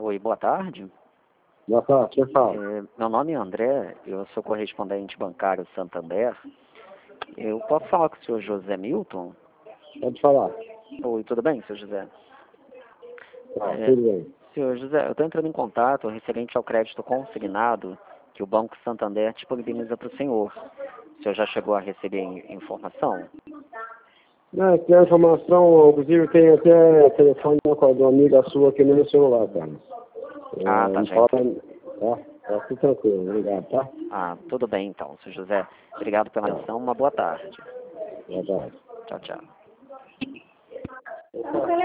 Oi, boa tarde. Boa tarde, quem fala? Meu nome é André, eu sou correspondente bancário Santander. Eu posso falar com o senhor José Milton? Pode falar. Oi, tudo bem, senhor José? Tudo bem. Senhor José, eu estou entrando em contato referente ao crédito consignado que o Banco Santander disponibiliza para o senhor. O senhor já chegou a receber informação? Não, tem informação, inclusive tem até telefone de uma amiga sua aqui no meu celular, cara. Tá, Não já. fala, tá tudo tranquilo, obrigado, tá? Tudo bem então, senhor José. Obrigado pela atenção, uma boa tarde. Boa tarde. Tchau, tchau.